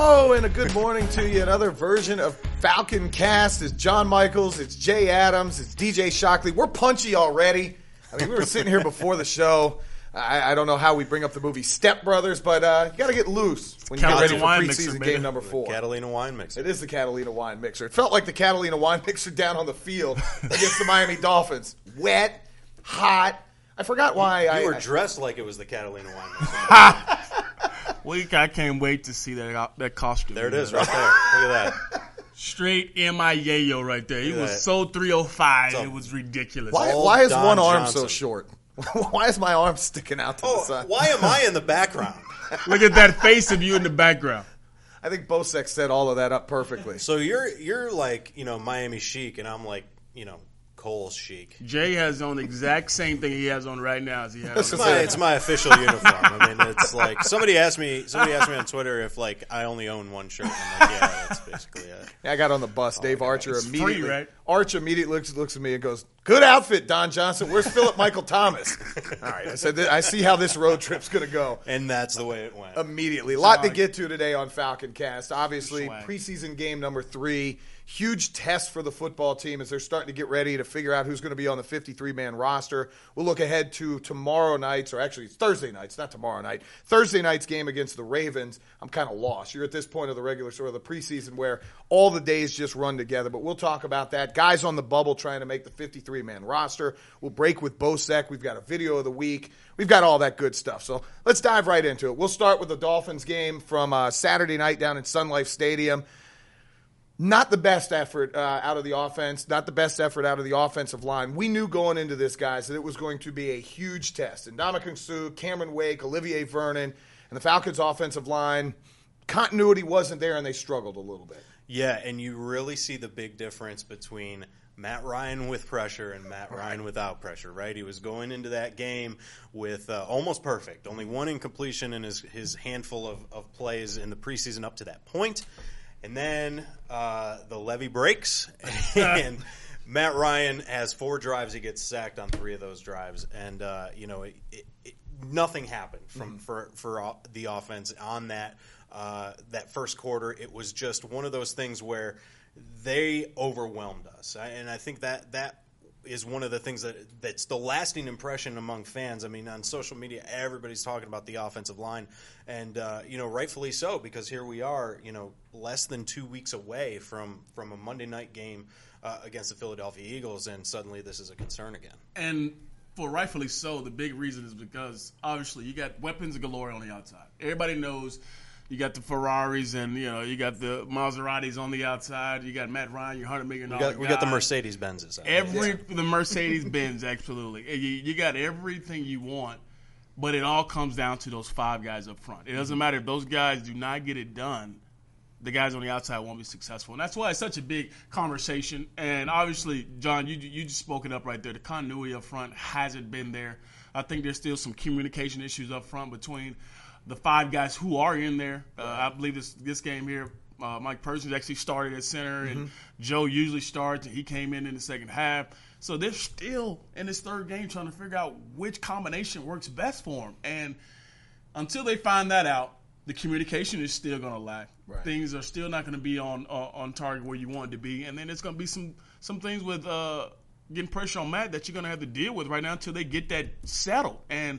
Hello and a good morning to you. Another version of Falcon Cast. It's John Michaels, it's Jay Adams, it's DJ Shockley. We're punchy already. I mean, we were sitting here before the show. I don't know how we bring up the movie Step Brothers, but you got to get loose when you get ready for preseason game number 4. Catalina wine mixer. It is the Catalina wine mixer. It felt like the Catalina wine mixer down on the field against the Miami Dolphins. Wet, hot. I forgot why you were dressed like it was the Catalina wine mixer. I can't wait to see that costume. There it is right there. Look at that. Straight M.I. Yayo right there. He was so 305. It was ridiculous. Why is Don one arm Johnson. so short? Why is my arm sticking out to the side? Why am I in the background? Look at that face of you in the background. I think Bosek set all of that up perfectly. So you're like, Miami chic, and I'm like, Cole chic. Jay has on the exact same thing he has on right now as he has on. It's my official uniform. I mean, it's like somebody asked me on Twitter if like I only own one shirt. I'm like, yeah, that's basically it. Yeah, I got on the bus. Dave Archer immediately. Free, right? Archer immediately looks at me and goes, "Good outfit, Don Johnson. Where's Philip Michael Thomas?" All right, I said, I see how this road trip's going to go. And that's the way it went. Immediately. A lot to get to today on Falcon Cast. Obviously, Swag. preseason game number 3. Huge test for the football team as they're starting to get ready to figure out who's going to be on the 53-man roster. We'll look ahead to tomorrow night's, or actually it's Thursday night's, not tomorrow night, Thursday night's game against the Ravens. I'm kind of lost. You're at this point of the regular sort of the preseason where all the days just run together, but we'll talk about that. Guys on the bubble trying to make the 53-man roster. We'll break with Bosek. We've got a video of the week. We've got all that good stuff. So let's dive right into it. We'll start with the Dolphins game from Saturday night down at Sun Life Stadium. Not the best effort out of the offense, not the best effort out of the offensive line. We knew going into this, guys, that it was going to be a huge test. And Ndamukong Suh, Cameron Wake, Olivier Vernon, and the Falcons' offensive line, continuity wasn't there, and they struggled a little bit. Yeah, and you really see the big difference between Matt Ryan with pressure and Matt Ryan without pressure, right? He was going into that game with almost perfect. Only one incompletion in his handful of plays in the preseason up to that point. And then the levee breaks, and Matt Ryan has 4 drives. He gets sacked on 3 of those drives, and nothing happened for the offense on that first quarter. It was just one of those things where they overwhelmed us, and I think that is one of the things that's the lasting impression among fans. I mean, on social media, everybody's talking about the offensive line, and rightfully so, because here we are, less than 2 weeks away from a Monday night game against the Philadelphia Eagles, and suddenly this is a concern again. And for rightfully so, the big reason is because obviously you got weapons galore on the outside. Everybody knows. You got the Ferraris and, you got the Maseratis on the outside. You got Matt Ryan, your $100 million guy. We got the Mercedes-Benzes. The Mercedes-Benz, absolutely. You got everything you want, but it all comes down to those 5 guys up front. It doesn't matter if those guys do not get it done. The guys on the outside won't be successful. And that's why it's such a big conversation. And obviously, John, you just spoke it up right there. The continuity up front hasn't been there. I think there's still some communication issues up front between the 5 guys who are in there. I believe this game here, Mike Persons actually started at center, and Joe usually starts, and he came in the second half. So they're still in this third game trying to figure out which combination works best for them. And until they find that out, the communication is still going to lack. Right. Things are still not going to be on target where you want it to be. And then there's going to be some things with getting pressure on Matt that you're going to have to deal with right now until they get that settled. And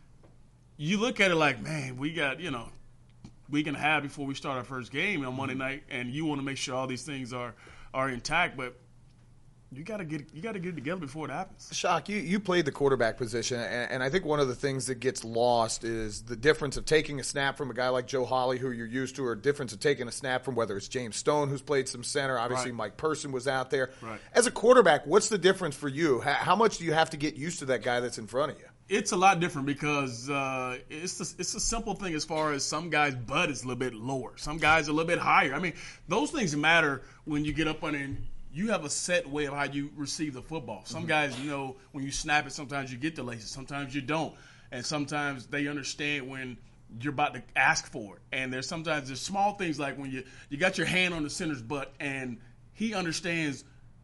you look at it like, man, we got, week and a half before we start our first game on Monday night, and you want to make sure all these things are intact, but you got to get it together before it happens. Shock, you played the quarterback position, and I think one of the things that gets lost is the difference of taking a snap from a guy like Joe Hawley, who you're used to, or a difference of taking a snap from whether it's James Stone, who's played some center. Obviously, Mike Person was out there. Right. As a quarterback, what's the difference for you? How much do you have to get used to that guy that's in front of you? It's a lot different because it's a simple thing as far as some guys' butt is a little bit lower. Some guys are a little bit higher. I mean, those things matter when you get up on it and you have a set way of how you receive the football. Some guys, when you snap it, sometimes you get the laces, sometimes you don't. And sometimes they understand when you're about to ask for it. And there's sometimes small things like when you got your hand on the center's butt and he understands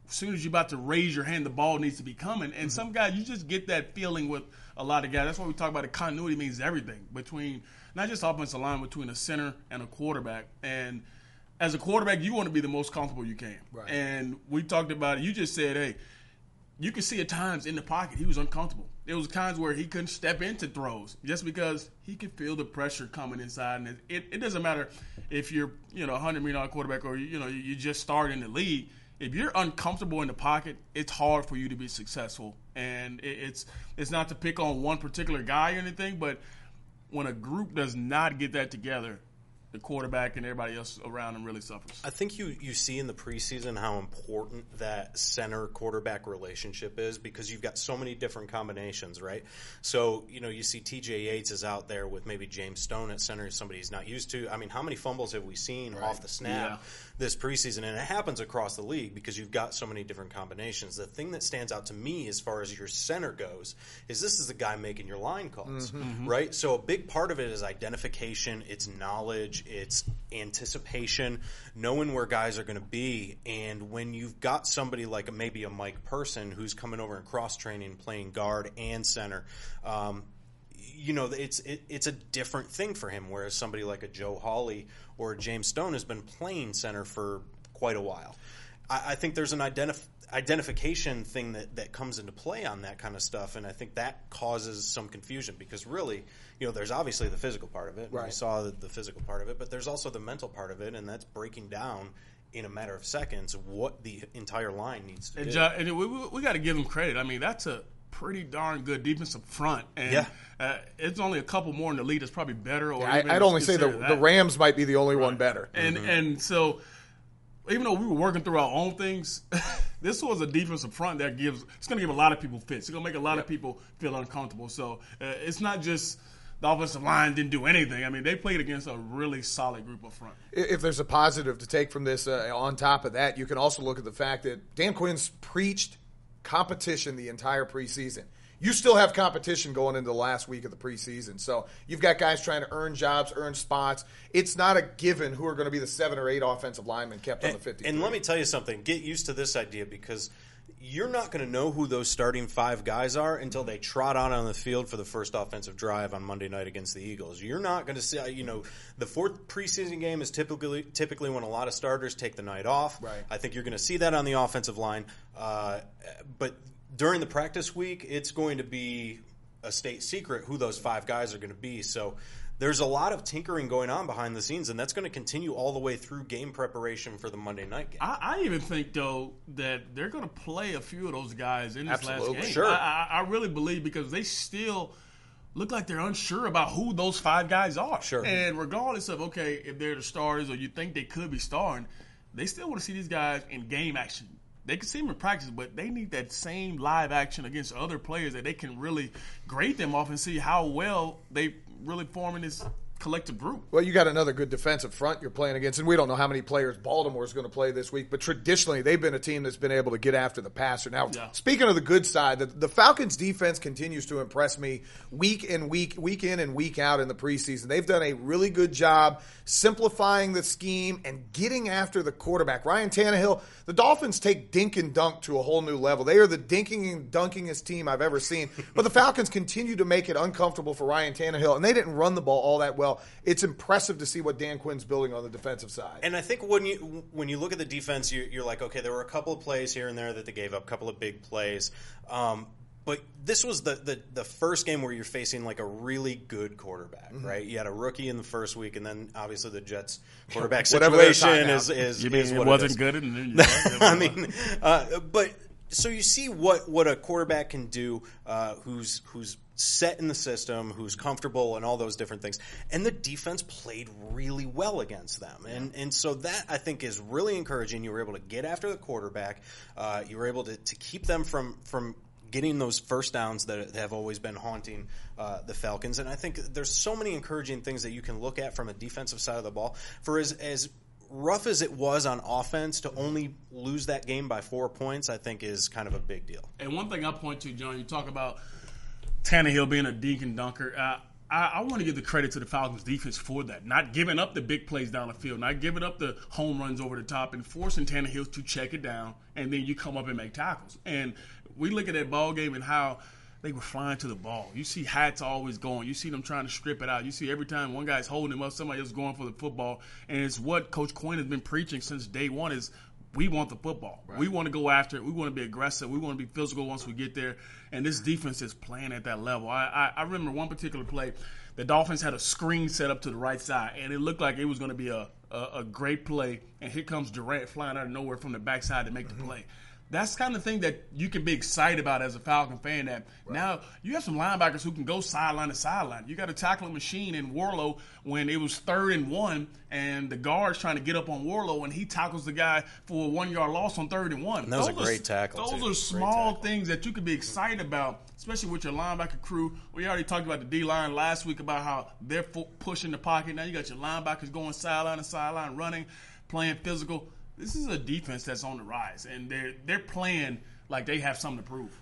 as soon as you're about to raise your hand, the ball needs to be coming. And some guys, you just get that feeling with a lot of guys. That's why we talk about the continuity means everything between not just offensive line, between a center and a quarterback. And as a quarterback, you want to be the most comfortable you can. Right. And we talked about it. You just said, hey, you could see at times in the pocket he was uncomfortable. There was times where he couldn't step into throws just because he could feel the pressure coming inside. And it doesn't matter if you're a $100 million quarterback or you just started in the league. If you're uncomfortable in the pocket, it's hard for you to be successful. And it's not to pick on one particular guy or anything, but when a group does not get that together, the quarterback and everybody else around him really suffers. I think you see in the preseason how important that center-quarterback relationship is because you've got so many different combinations, right? So, you see T.J. Yates is out there with maybe James Stone at center, somebody he's not used to. I mean, how many fumbles have we seen off the snap this preseason? And it happens across the league because you've got so many different combinations. The thing that stands out to me as far as your center goes is this is the guy making your line calls, right? So a big part of it is identification, it's knowledge, it's anticipation, knowing where guys are going to be. And when you've got somebody like maybe a Mike Person who's coming over and cross-training, playing guard and center, it's a different thing for him, whereas somebody like a Joe Hawley or a James Stone has been playing center for quite a while. I think there's an identification thing that comes into play on that kind of stuff, and I think that causes some confusion because really, there's obviously the physical part of it. Right. We saw the physical part of it, but there's also the mental part of it, and that's breaking down in a matter of seconds what the entire line needs to do. And we got to give them credit. I mean, that's a pretty darn good defensive front. And it's only a couple more in the league that's probably better. Or I'd only say the Rams might be the only one better. And so even though we were working through our own things, this was a defensive front that it's going to give a lot of people fits. It's going to make a lot of people feel uncomfortable. So it's not just the offensive line didn't do anything. I mean, they played against a really solid group up front. If there's a positive to take from this, on top of that, you can also look at the fact that Dan Quinn's preached competition the entire preseason. You still have competition going into the last week of the preseason. So you've got guys trying to earn jobs, earn spots. It's not a given who are going to be the 7 or 8 offensive linemen kept on the 50. And let me tell you something. Get used to this idea because you're not going to know who those starting 5 guys are until they trot out on the field for the first offensive drive on Monday night against the Eagles. You're not going to see, the 4th preseason game is typically when a lot of starters take the night off. Right. I think you're going to see that on the offensive line. But during the practice week, it's going to be a state secret who those 5 guys are going to be. So there's a lot of tinkering going on behind the scenes, and that's going to continue all the way through game preparation for the Monday night game. I even think, though, that they're going to play a few of those guys in this last game. Sure. I really believe because they still look like they're unsure about who those 5 guys are. Sure. And regardless of, if they're the stars or you think they could be starring, they still want to see these guys in game action. They can see them in practice, but they need that same live action against other players that they can really grade them off and see how well they really form in this collective group. Well, you got another good defensive front you're playing against, and we don't know how many players Baltimore is going to play this week, but traditionally they've been a team that's been able to get after the passer. Now, Speaking of the good side, the Falcons' defense continues to impress me week in and week out in the preseason. They've done a really good job simplifying the scheme and getting after the quarterback. Ryan Tannehill, the Dolphins take dink and dunk to a whole new level. They are the dinking and dunkingest team I've ever seen, but the Falcons continue to make it uncomfortable for Ryan Tannehill, and they didn't run the ball all that well. It's impressive to see what Dan Quinn's building on the defensive side. And I think when you look at the defense, you're like, okay, there were a couple of plays here and there that they gave up, a couple of big plays. But this was the first game where you're facing like a really good quarterback, right? You had a rookie in the first week, and then obviously the Jets quarterback situation is you mean is it what wasn't it is. good in New York? I mean, but so you see what a quarterback can do, who's set in the system, who's comfortable, and all those different things. And the defense played really well against them. And so that, I think, is really encouraging. You were able to get after the quarterback. You were able to keep them from getting those first downs that have always been haunting the Falcons. And I think there's so many encouraging things that you can look at from a defensive side of the ball. For as rough as it was on offense, to only lose that game by 4 points, I think is kind of a big deal. And one thing I point to, John, you talk about Tannehill being a dink and dunker. I want to give the credit to the Falcons defense for that. Not giving up the big plays down the field, not giving up the home runs over the top, and forcing Tannehill to check it down, and then you come up and make tackles. And we look at that ball game and how they were flying to the ball. You see hats always going. You see them trying to strip it out. You see every time one guy's holding him up, somebody else going for the football. And it's what Coach Quinn has been preaching since day one is we want the football. Right. We want to go after it. We want to be aggressive. We want to be physical once we get there. And this defense is playing at that level. I remember one particular play. The Dolphins had a screen set up to the right side, and it looked like it was going to be a great play. And here comes Durant flying out of nowhere from the backside to make the play. That's the kind of thing that you can be excited about as a Falcon fan, that now you have some linebackers who can go sideline to sideline. You got a tackling machine in Warlow when it was 3rd and 1, and the guard's trying to get up on Warlow, and he tackles the guy for a 1-yard loss on 3rd and 1. And those are great tackles. Those are small things that you could be excited about, especially with your linebacker crew. We already talked about the D-line last week about how they're pushing the pocket. Now you got your linebackers going sideline to sideline, running, playing physical. This is a defense that's on the rise, and they're playing like they have something to prove.